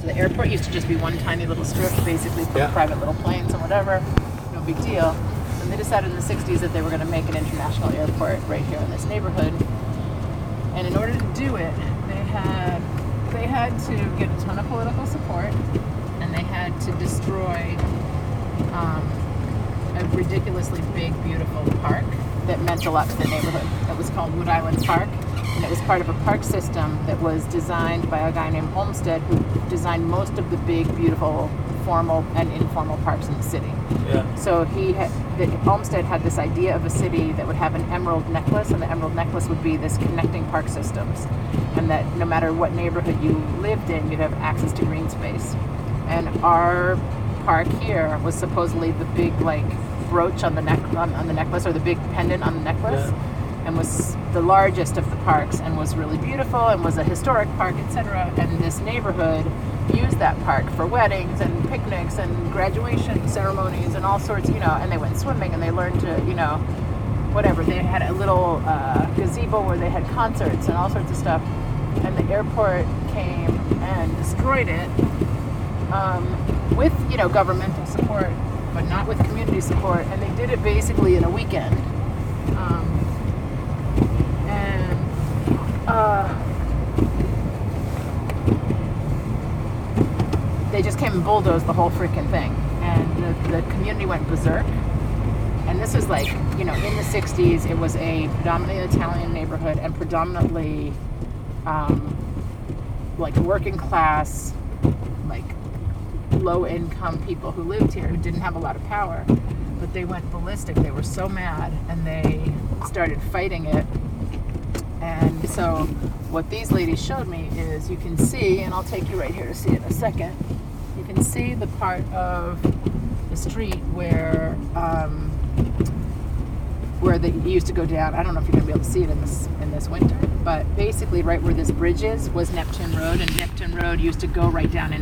So the airport used to just be one tiny little strip, basically for private little planes and whatever. No big deal. And they decided in the 60s that they were going to make an international airport right here in this neighborhood. And in order to do it, they had to get a ton of political support, and they had to destroy a ridiculously big, beautiful park that meant a lot to the neighborhood. It was called Wood Island Park, and it was part of a park system that was designed by a guy named Olmsted, who designed most of the big, beautiful, formal and informal parks in the city. Yeah. So Olmsted had this idea of a city that would have an emerald necklace, and the emerald necklace would be this connecting park systems, and that no matter what neighborhood you lived in, you'd have access to green space. And our park here was supposedly the big brooch on the necklace, or the big pendant on the necklace, and was the largest of the parks, and was really beautiful, and was a historic park, etc. And this neighborhood used that park for weddings and picnics and graduation ceremonies and all sorts, and they went swimming, and they learned to, whatever. They had a little gazebo where they had concerts and all sorts of stuff. And the airport came and destroyed it with, governmental support, but not with community support. And they did it basically in a weekend. They just came and bulldozed the whole freaking thing. And the community went berserk. And this was in the 60s, it was a predominantly Italian neighborhood, and predominantly working class, low income people who lived here who didn't have a lot of power. But they went ballistic. They were so mad, and they started fighting it. And so what these ladies showed me is, you can see, and I'll take you right here to see it in a second, you can see the part of the street where they used to go down. I don't know if you're going to be able to see it in this winter, but basically right where this bridge is was Neptune Road, and Neptune Road used to go right down into